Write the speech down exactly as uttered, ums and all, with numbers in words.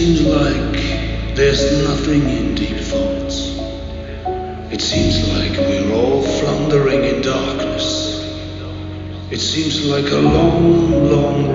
seems like there's nothing in deep thoughts. It seems like we're all floundering in darkness. It seems like a long, long